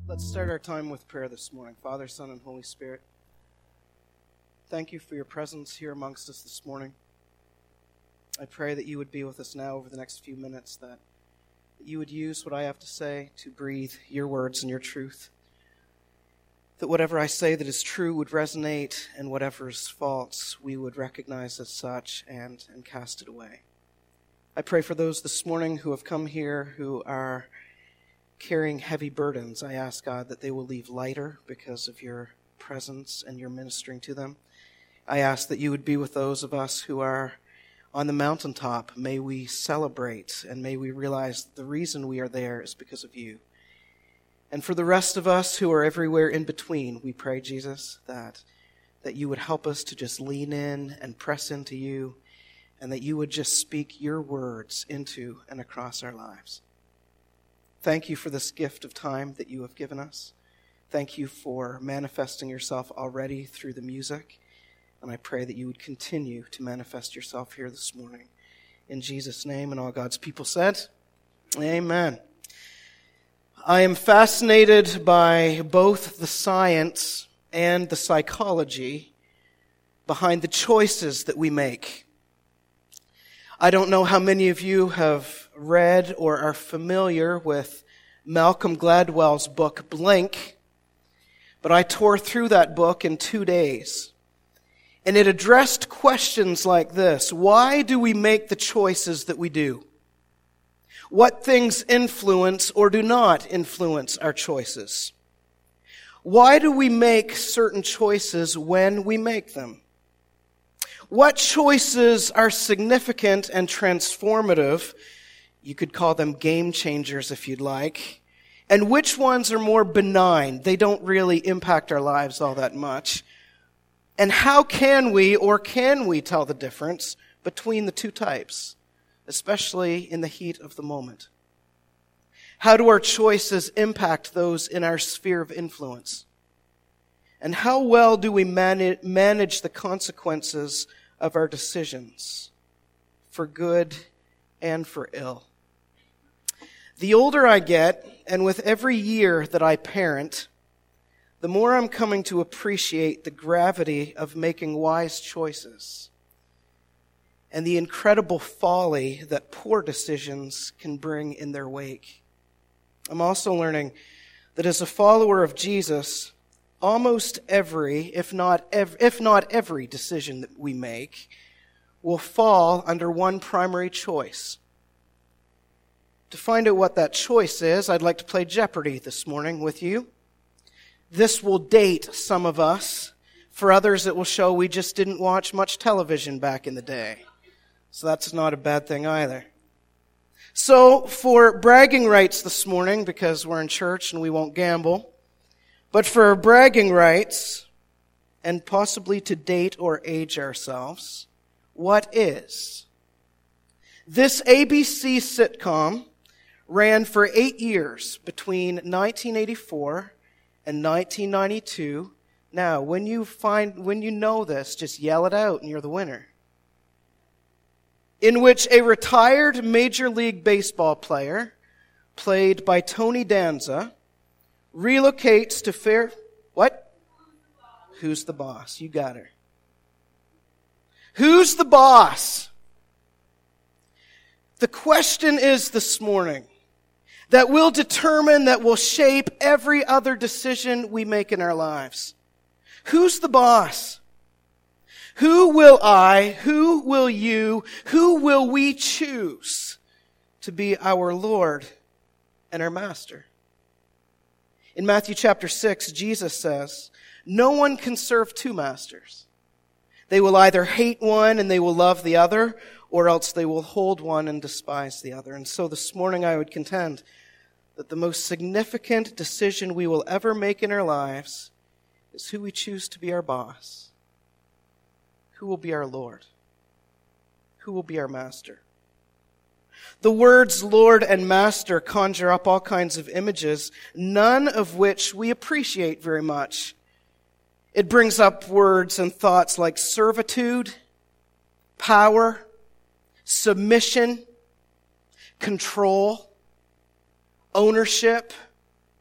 Let's start our time with prayer this morning. Father, Son, and Holy Spirit, thank you for your presence here amongst us this morning. I pray that you would be with us now over the next few minutes, that you would use what I have to say to breathe your words and your truth, that whatever I say that is true would resonate, and whatever is false we would recognize as such and cast it away. I pray for those this morning who have come here who are carrying heavy burdens. I ask, God, that they will leave lighter because of your presence and your ministering to them. I ask that you would be with those of us who are on the mountaintop. May we celebrate and may we realize that the reason we are there is because of you. And for the rest of us who are everywhere in between, we pray, Jesus, that you would help us to just lean in and press into you, and that you would just speak your words into and across our lives. Thank you for this gift of time that you have given us. Thank you for manifesting yourself already through the music. And I pray that you would continue to manifest yourself here this morning. In Jesus' name, and all God's people said, amen. I am fascinated by both the science and the psychology behind the choices that we make. I don't know how many of you have read or are familiar with Malcolm Gladwell's book, Blink, but I tore through that book in 2 days. And it addressed questions like this: why do we make the choices that we do? What things influence or do not influence our choices? Why do we make certain choices when we make them? What choices are significant and transformative? You could call them game changers if you'd like. And which ones are more benign? They don't really impact our lives all that much. And how can we tell the difference between the two types, especially in the heat of the moment? How do our choices impact those in our sphere of influence? And how well do we manage the consequences of our decisions, for good and for ill? The older I get, and with every year that I parent, the more I'm coming to appreciate the gravity of making wise choices and the incredible folly that poor decisions can bring in their wake. I'm also learning that as a follower of Jesus, almost every, if not every decision that we make will fall under one primary choice. To find out what that choice is, I'd like to play Jeopardy this morning with you. This will date some of us. For others, it will show we just didn't watch much television back in the day. So that's not a bad thing either. So, for bragging rights this morning, because we're in church and we won't gamble, but for bragging rights, and possibly to date or age ourselves, what is? This ABC sitcom ran for 8 years between 1984 and 1992. Now, when you know this, just yell it out and you're the winner. In which a retired Major League Baseball player, played by Tony Danza, relocates to What? Who's the boss? You got her. Who's the boss? The question is this morning that will determine, that will shape every other decision we make in our lives. Who's the boss? Who will I, who will you, who will we choose to be our Lord and our Master? In Matthew chapter 6, Jesus says, no one can serve two masters. They will either hate one and they will love the other, or else they will hold one and despise the other. And so this morning I would contend that the most significant decision we will ever make in our lives is who we choose to be our boss. Who will be our Lord? Who will be our Master? The words Lord and Master conjure up all kinds of images, none of which we appreciate very much. It brings up words and thoughts like servitude, power, submission, control, ownership,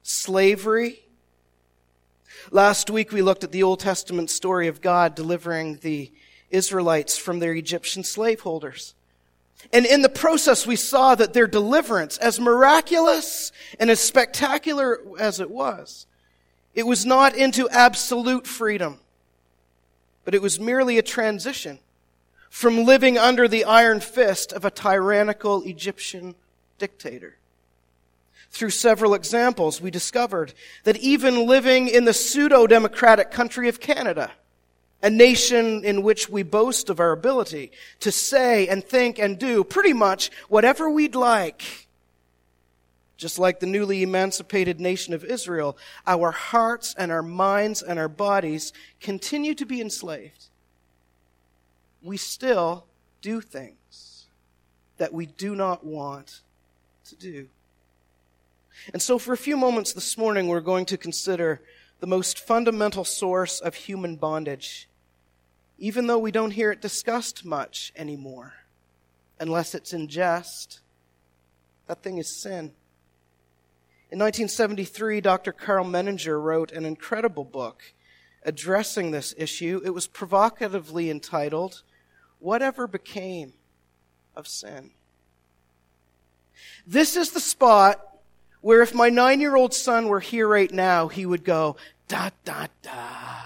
slavery. Last week we looked at the Old Testament story of God delivering the Israelites from their Egyptian slaveholders. And in the process we saw that their deliverance, as miraculous and as spectacular as it was not into absolute freedom, but it was merely a transition from living under the iron fist of a tyrannical Egyptian dictator. Through several examples, we discovered that even living in the pseudo-democratic country of Canada, a nation in which we boast of our ability to say and think and do pretty much whatever we'd like, just like the newly emancipated nation of Israel, our hearts and our minds and our bodies continue to be enslaved. We still do things that we do not want to do. And so for a few moments this morning, we're going to consider the most fundamental source of human bondage, even though we don't hear it discussed much anymore, unless it's in jest. That thing is sin. In 1973, Dr. Karl Menninger wrote an incredible book addressing this issue. It was provocatively entitled, "Whatever Became of Sin?" This is the spot where if my 9-year-old son were here right now, he would go, da, da, da,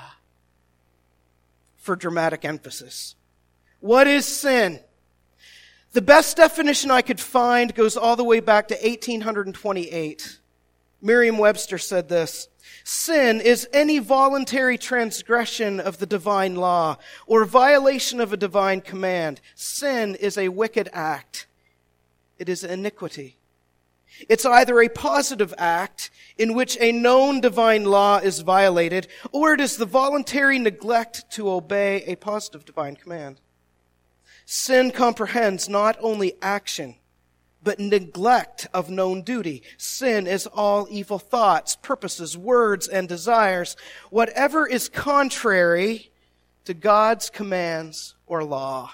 for dramatic emphasis. What is sin? The best definition I could find goes all the way back to 1828. Merriam-Webster said this: sin is any voluntary transgression of the divine law or violation of a divine command. Sin is a wicked act. It is iniquity. It's either a positive act in which a known divine law is violated, or it is the voluntary neglect to obey a positive divine command. Sin comprehends not only action, but neglect of known duty. Sin is all evil thoughts, purposes, words, and desires, whatever is contrary to God's commands or law.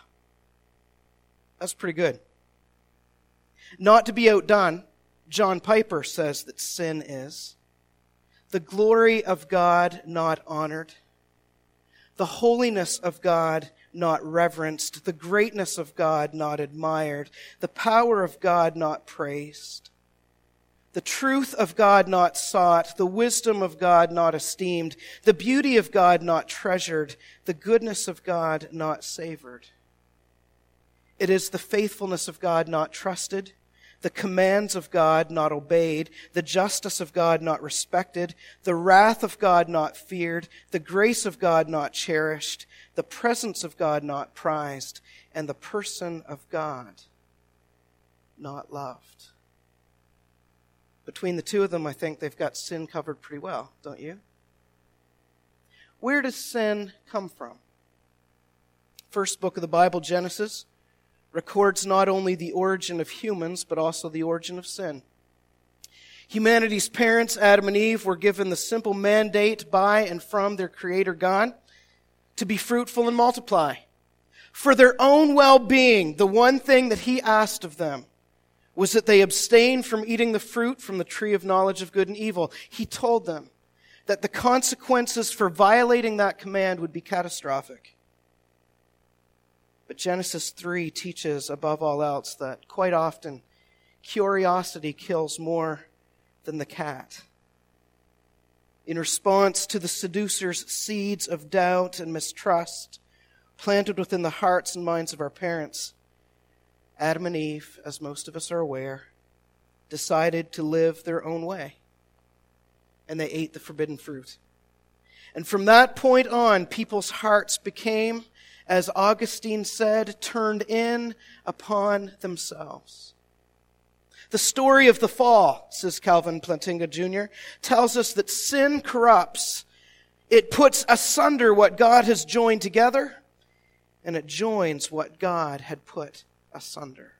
That's pretty good. Not to be outdone, John Piper says that sin is the glory of God not honored, the holiness of God not reverenced, the greatness of God not admired, the power of God not praised, the truth of God not sought, the wisdom of God not esteemed, the beauty of God not treasured, the goodness of God not savored. It is the faithfulness of God not trusted, the commands of God not obeyed, the justice of God not respected, the wrath of God not feared, the grace of God not cherished, the presence of God not prized, and the person of God not loved. Between the two of them, I think they've got sin covered pretty well, don't you? Where does sin come from? First book of the Bible, Genesis, records not only the origin of humans, but also the origin of sin. Humanity's parents, Adam and Eve, were given the simple mandate by and from their Creator God to be fruitful and multiply. For their own well-being, the one thing that He asked of them was that they abstain from eating the fruit from the tree of knowledge of good and evil. He told them that the consequences for violating that command would be catastrophic. But Genesis 3 teaches, above all else, that quite often curiosity kills more than the cat. In response to the seducer's seeds of doubt and mistrust planted within the hearts and minds of our parents, Adam and Eve, as most of us are aware, decided to live their own way. And they ate the forbidden fruit. And from that point on, people's hearts became, as Augustine said, turned in upon themselves. The story of the fall, says Calvin Plantinga Jr., tells us that sin corrupts. It puts asunder what God has joined together, and it joins what God had put asunder.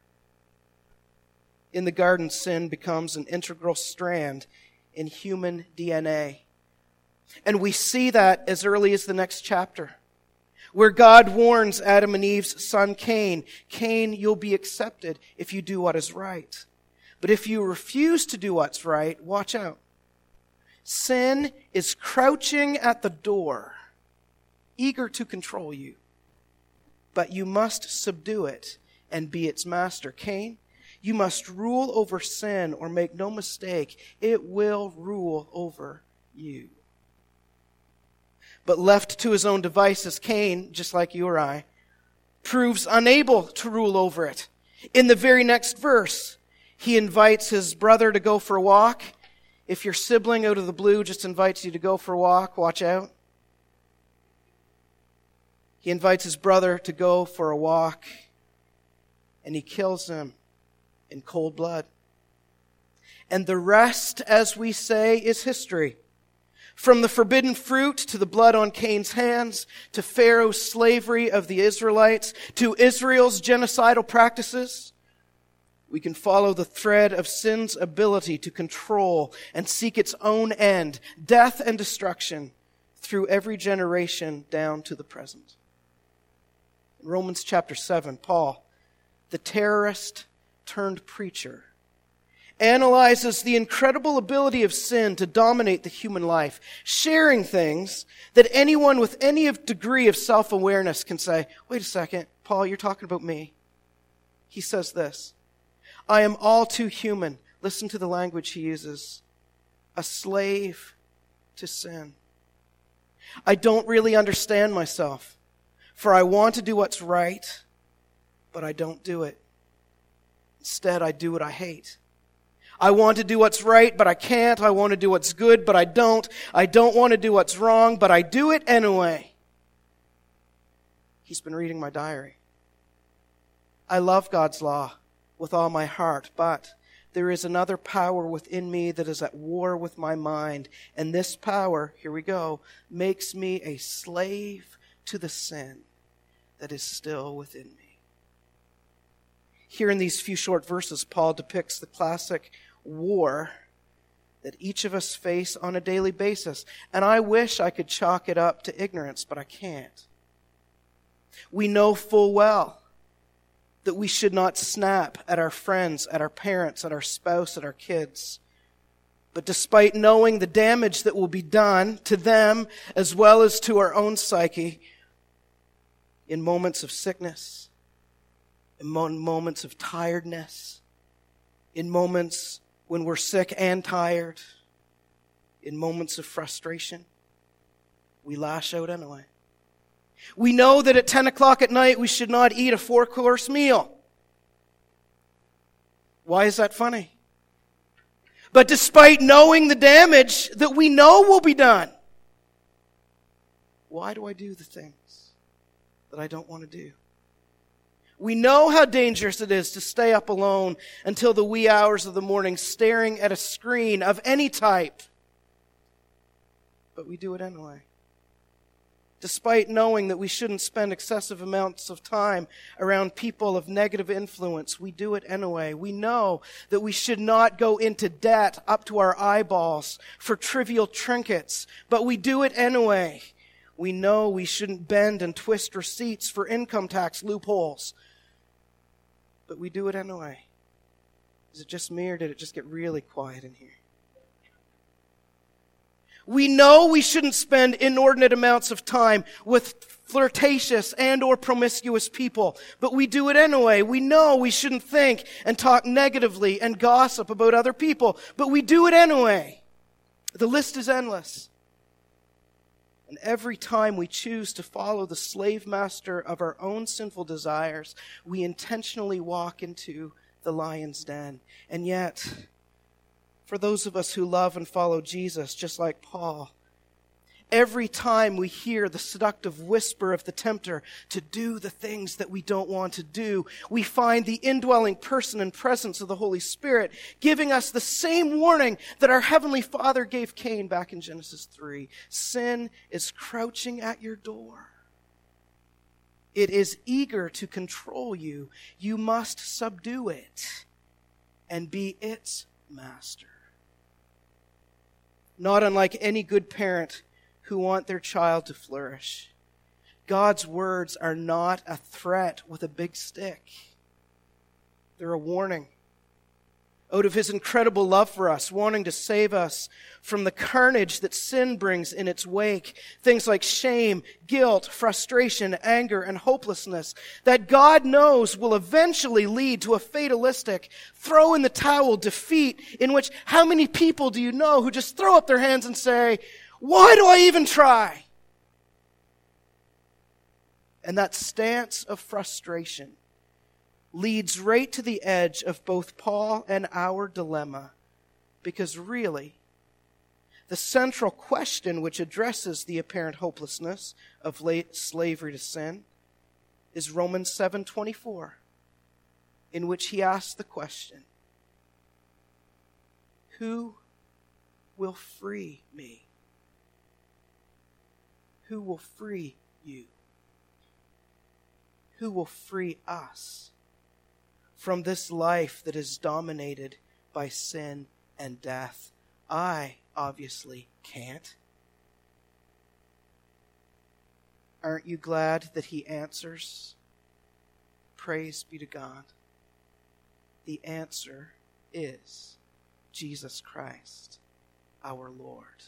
In the garden, sin becomes an integral strand in human DNA. And we see that as early as the next chapter, where God warns Adam and Eve's son Cain, Cain, you'll be accepted if you do what is right. But if you refuse to do what's right, watch out. Sin is crouching at the door, eager to control you. But you must subdue it and be its master. Cain, you must rule over sin, or make no mistake, it will rule over you. But left to his own devices, Cain, just like you or I, proves unable to rule over it. In the very next verse, he invites his brother to go for a walk. If your sibling out of the blue just invites you to go for a walk, watch out. He invites his brother to go for a walk, and he kills him in cold blood. And the rest, as we say, is history. From the forbidden fruit to the blood on Cain's hands, to Pharaoh's slavery of the Israelites, to Israel's genocidal practices, we can follow the thread of sin's ability to control and seek its own end, death and destruction, through every generation down to the present. In Romans chapter 7, Paul, the terrorist turned preacher, analyzes the incredible ability of sin to dominate the human life, sharing things that anyone with any degree of self-awareness can say, wait a second, Paul, you're talking about me. He says this, I am all too human. Listen to the language he uses. A slave to sin. I don't really understand myself, for I want to do what's right, but I don't do it. Instead, I do what I hate. I want to do what's right, but I can't. I want to do what's good, but I don't. I don't want to do what's wrong, but I do it anyway. He's been reading my diary. I love God's law with all my heart, but there is another power within me that is at war with my mind. And this power, here we go, makes me a slave to the sin that is still within me. Here in these few short verses, Paul depicts the classic war that each of us face on a daily basis. And I wish I could chalk it up to ignorance, but I can't. We know full well that we should not snap at our friends, at our parents, at our spouse, at our kids. But despite knowing the damage that will be done to them as well as to our own psyche, in moments of sickness, in moments of tiredness, in moments when we're sick and tired, in moments of frustration, we lash out anyway. We know that at 10 o'clock at night we should not eat a 4-course meal. Why is that funny? But despite knowing the damage that we know will be done, why do I do the things that I don't want to do? We know how dangerous it is to stay up alone until the wee hours of the morning staring at a screen of any type. But we do it anyway. Despite knowing that we shouldn't spend excessive amounts of time around people of negative influence, we do it anyway. We know that we should not go into debt up to our eyeballs for trivial trinkets, but we do it anyway. We know we shouldn't bend and twist receipts for income tax loopholes, but we do it anyway. Is it just me, or did it just get really quiet in here? We know we shouldn't spend inordinate amounts of time with flirtatious and or promiscuous people, but we do it anyway. We know we shouldn't think and talk negatively and gossip about other people, but we do it anyway. The list is endless. And every time we choose to follow the slave master of our own sinful desires, we intentionally walk into the lion's den. And yet, for those of us who love and follow Jesus, just like Paul, every time we hear the seductive whisper of the tempter to do the things that we don't want to do, we find the indwelling person and presence of the Holy Spirit giving us the same warning that our Heavenly Father gave Cain back in Genesis 3. Sin is crouching at your door. It is eager to control you. You must subdue it and be its master. Not unlike any good parent who want their child to flourish, God's words are not a threat with a big stick. They're a warning. out of his incredible love for us, wanting to save us from the carnage that sin brings in its wake. Things like shame, guilt, frustration, anger, and hopelessness that God knows will eventually lead to a fatalistic, throw in the towel defeat in which how many people do you know who just throw up their hands and say, "Why do I even try?" And that stance of frustration leads right to the edge of both Paul and our dilemma, because really, the central question which addresses the apparent hopelessness of slavery to sin is Romans 7:24, in which he asks the question, "Who will free me?" Who will free you? Who will free us from this life that is dominated by sin and death? I obviously can't. Aren't you glad that he answers? Praise be to God. The answer is Jesus Christ, our Lord.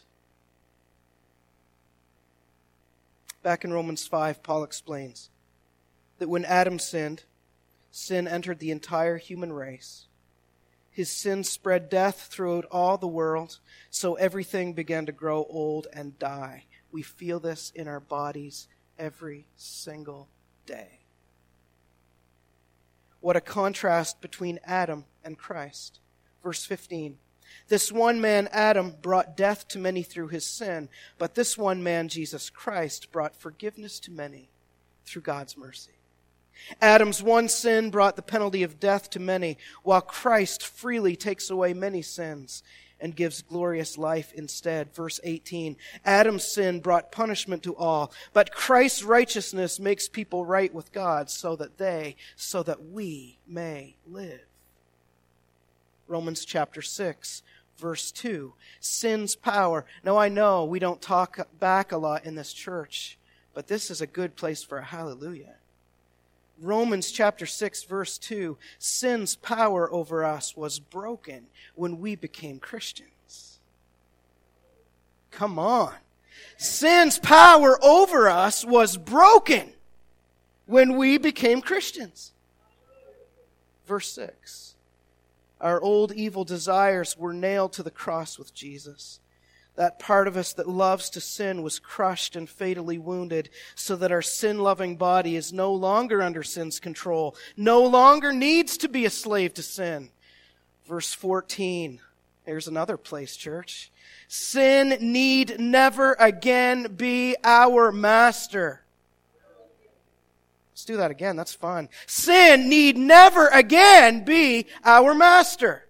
Back in Romans 5, Paul explains that when Adam sinned, sin entered the entire human race. His sin spread death throughout all the world, so everything began to grow old and die. We feel this in our bodies every single day. What a contrast between Adam and Christ. Verse 15. This one man, Adam, brought death to many through his sin, but this one man, Jesus Christ, brought forgiveness to many through God's mercy. Adam's one sin brought the penalty of death to many, while Christ freely takes away many sins and gives glorious life instead. Verse 18, Adam's sin brought punishment to all, but Christ's righteousness makes people right with God so that we may live. Romans chapter 6, verse 2, sin's power. Now I know we don't talk back a lot in this church, but this is a good place for a hallelujah. Romans chapter 6, verse 2, sin's power over us was broken when we became Christians. Come on. Sin's power over us was broken when we became Christians. Verse 6, our old evil desires were nailed to the cross with Jesus. That part of us that loves to sin was crushed and fatally wounded so that our sin-loving body is no longer under sin's control, no longer needs to be a slave to sin. Verse 14, here's another place, church. Sin need never again be our master. Let's do that again, that's fun. Sin need never again be our master.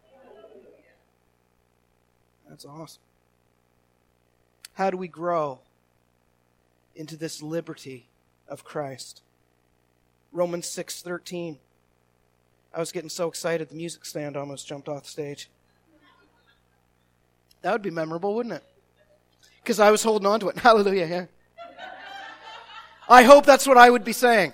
That's awesome. How do we grow into this liberty of Christ? Romans 6:13. I was getting so excited the music stand almost jumped off the stage. That would be memorable, wouldn't it? Because I was holding on to it. Hallelujah, yeah. I hope that's what I would be saying.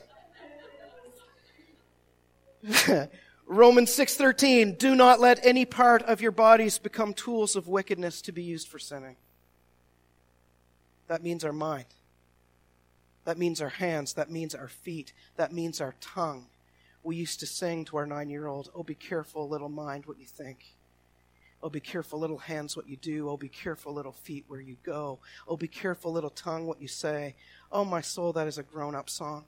Romans 6:13. Do not let any part of your bodies become tools of wickedness to be used for sinning. That means our mind. That means our hands. That means our feet. That means our tongue. We used to sing to our 9-year-old, oh, be careful, little mind, what you think. Oh, be careful, little hands, what you do. Oh, be careful, little feet, where you go. Oh, be careful, little tongue, what you say. Oh, my soul, that is a grown-up song.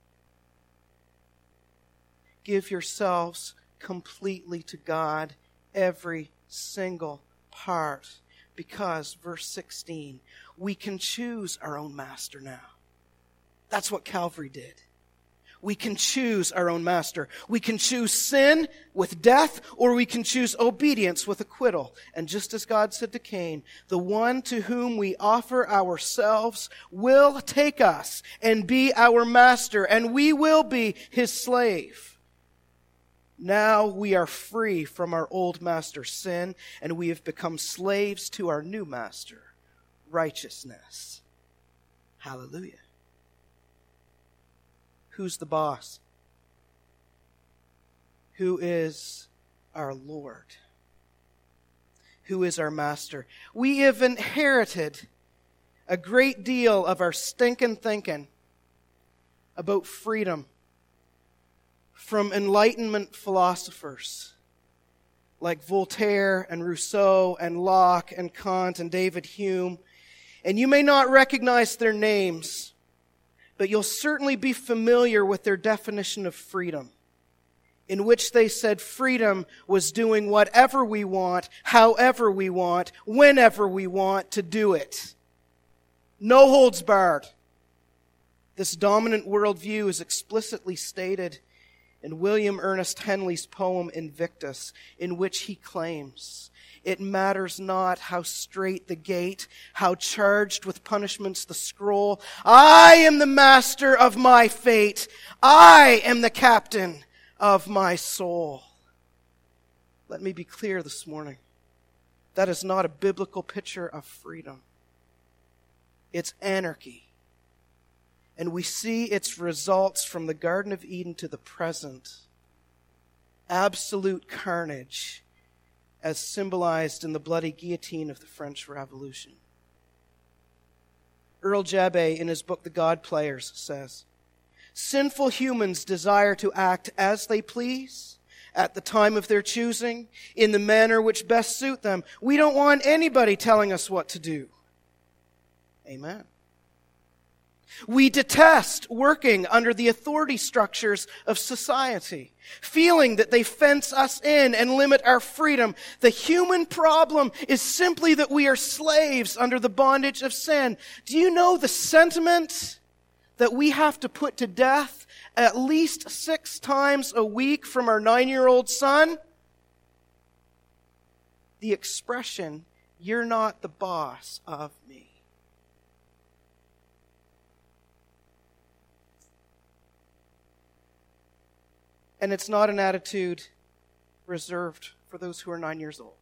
Give yourselves completely to God, every single part. Because, verse 16, we can choose our own master now. That's what Calvary did. We can choose our own master. We can choose sin with death, or we can choose obedience with acquittal. And just as God said to Cain, the one to whom we offer ourselves will take us and be our master, and we will be his slave. Now we are free from our old master, sin, and we have become slaves to our new master, righteousness. Hallelujah. Who's the boss? Who is our Lord, who is our master. We have inherited a great deal of our stinking thinking about freedom from Enlightenment philosophers like Voltaire and Rousseau and Locke and Kant and David Hume. And you may not recognize their names, but you'll certainly be familiar with their definition of freedom, in which they said freedom was doing whatever we want, however we want, whenever we want to do it. No holds barred. This dominant worldview is explicitly stated in William Ernest Henley's poem Invictus, in which he claims, "It matters not how straight the gate, how charged with punishments the scroll. I am the master of my fate. I am the captain of my soul." Let me be clear this morning. That is not a biblical picture of freedom. It's anarchy. And we see its results from the Garden of Eden to the present. Absolute carnage, as symbolized in the bloody guillotine of the French Revolution. Earl Jabay, in his book The God Players, says, "Sinful humans desire to act as they please, at the time of their choosing, in the manner which best suit them. We don't want anybody telling us what to do." Amen. We detest working under the authority structures of society, feeling that they fence us in and limit our freedom. The human problem is simply that we are slaves under the bondage of sin. Do you know the sentiment that we have to put to death at least 6 times a week from our 9-year-old son? The expression, "You're not the boss of me." And it's not an attitude reserved for those who are 9 years old.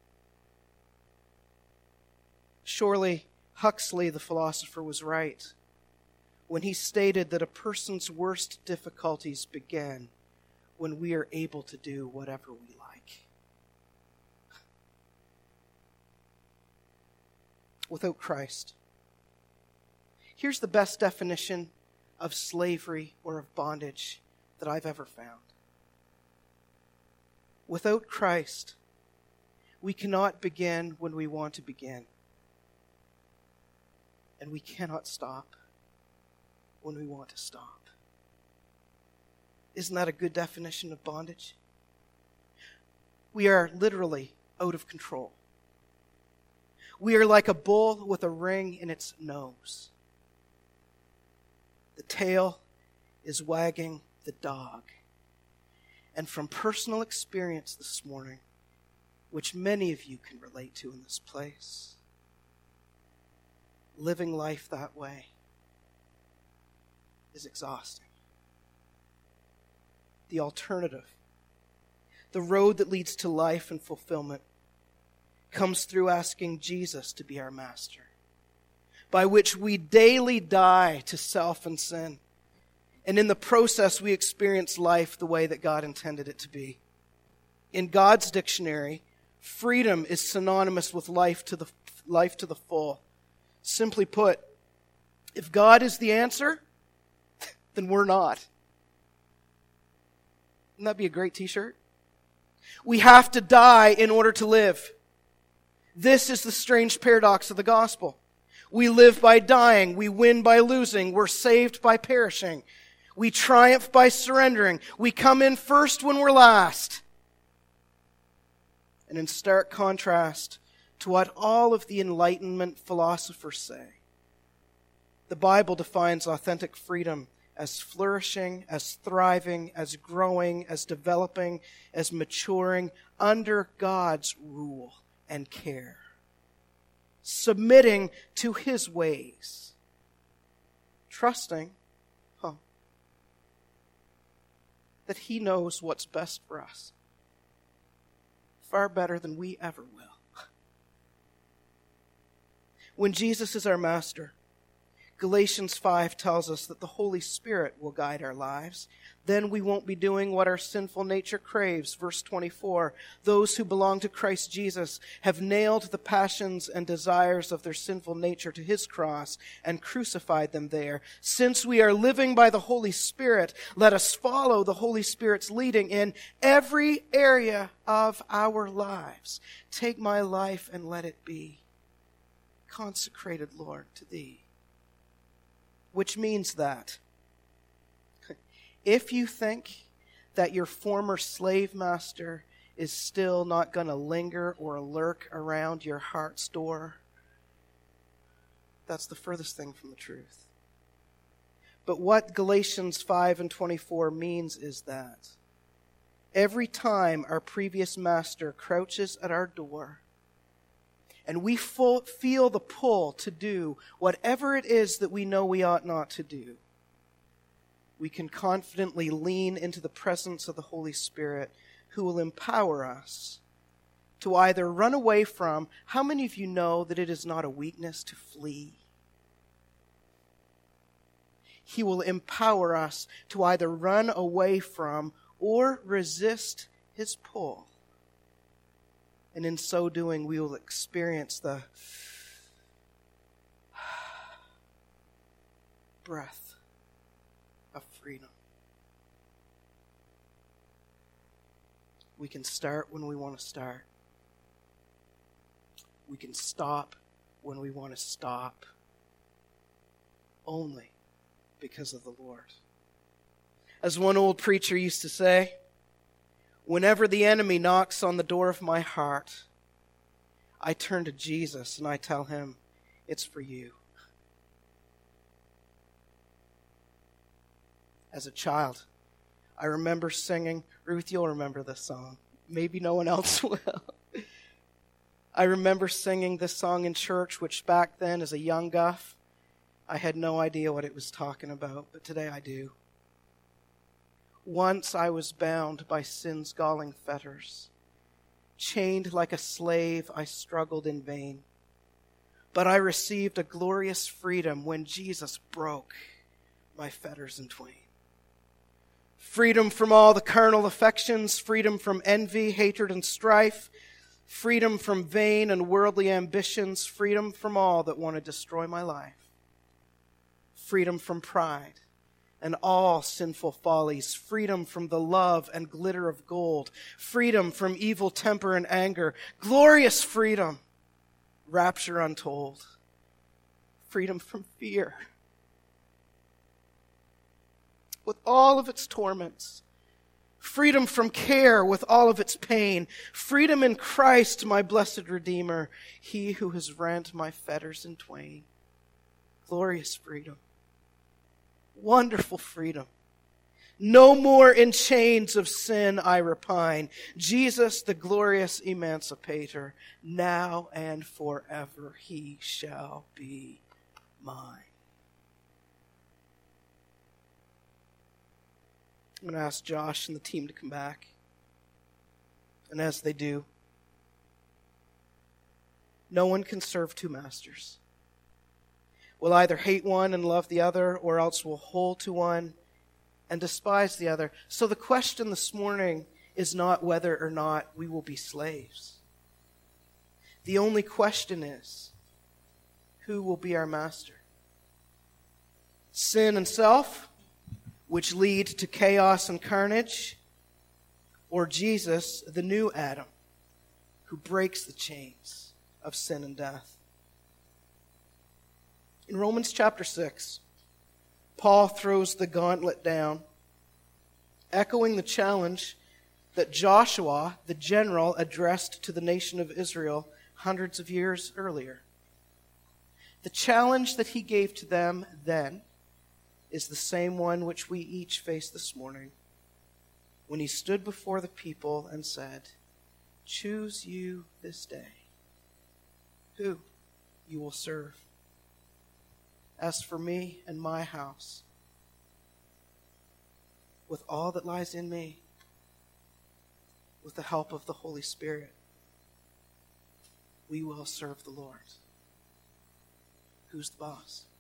Surely Huxley, the philosopher, was right when he stated that a person's worst difficulties begin when we are able to do whatever we like. Without Christ. Here's the best definition of slavery or of bondage that I've ever found. Without Christ, we cannot begin when we want to begin. And we cannot stop when we want to stop. Isn't that a good definition of bondage? We are literally out of control. We are like a bull with a ring in its nose. The tail is wagging the dog. And from personal experience this morning, which many of you can relate to in this place, living life that way is exhausting. The alternative, the road that leads to life and fulfillment, comes through asking Jesus to be our master, by which we daily die to self and sin. And in the process, we experience life the way that God intended it to be. In God's dictionary, freedom is synonymous with life to the full. Simply put, if God is the answer, then we're not. Wouldn't that be a great t-shirt? We have to die in order to live. This is the strange paradox of the gospel. We live by dying. We win by losing. We're saved by perishing. We triumph by surrendering. We come in first when we're last. And in stark contrast to what all of the Enlightenment philosophers say, the Bible defines authentic freedom as flourishing, as thriving, as growing, as developing, as maturing under God's rule and care, submitting to His ways, trusting that He knows what's best for us, far better than we ever will. When Jesus is our master, Galatians 5 tells us that the Holy Spirit will guide our lives. Then we won't be doing what our sinful nature craves. Verse 24, those who belong to Christ Jesus have nailed the passions and desires of their sinful nature to his cross and crucified them there. Since we are living by the Holy Spirit, let us follow the Holy Spirit's leading in every area of our lives. Take my life and let it be consecrated, Lord, to thee. Which means that if you think that your former slave master is still not going to linger or lurk around your heart's door, that's the furthest thing from the truth. But what Galatians 5 and 24 means is that every time our previous master crouches at our door and we feel the pull to do whatever it is that we know we ought not to do, we can confidently lean into the presence of the Holy Spirit, who will empower us to either run away from. How many of you know that it is not a weakness to flee? He will empower us to either run away from or resist his pull. And in so doing, we will experience the breath of freedom. We can start when we want to start. We can stop when we want to stop. Only because of the Lord. As one old preacher used to say, whenever the enemy knocks on the door of my heart, I turn to Jesus and I tell him, it's for you. As a child, I remember singing, Ruth, you'll remember this song. Maybe no one else will. I remember singing this song in church, which back then, as a young guff, I had no idea what it was talking about, but today I do. Once I was bound by sin's galling fetters. Chained like a slave, I struggled in vain. But I received a glorious freedom when Jesus broke my fetters in twain. Freedom from all the carnal affections, freedom from envy, hatred, and strife, freedom from vain and worldly ambitions, freedom from all that want to destroy my life, freedom from pride and all sinful follies, freedom from the love and glitter of gold, freedom from evil temper and anger, glorious freedom, rapture untold, freedom from fear, with all of its torments, freedom from care with all of its pain, freedom in Christ, my blessed Redeemer, he who has rent my fetters in twain. Glorious freedom. Wonderful freedom. No more in chains of sin I repine. Jesus, the glorious emancipator, now and forever he shall be mine. I'm going to ask Josh and the team to come back. And as they do, no one can serve two masters. We'll either hate one and love the other, or else we'll hold to one and despise the other. So the question this morning is not whether or not we will be slaves. The only question is, who will be our master? Sin and self, which lead to chaos and carnage, or Jesus, the new Adam, who breaks the chains of sin and death. In Romans chapter 6, Paul throws the gauntlet down, echoing the challenge that Joshua, the general, addressed to the nation of Israel hundreds of years earlier. The challenge that he gave to them then is the same one which we each face this morning, when he stood before the people and said, choose you this day who you will serve. As for me and my house, with all that lies in me, with the help of the Holy Spirit, we will serve the Lord. Who's the boss?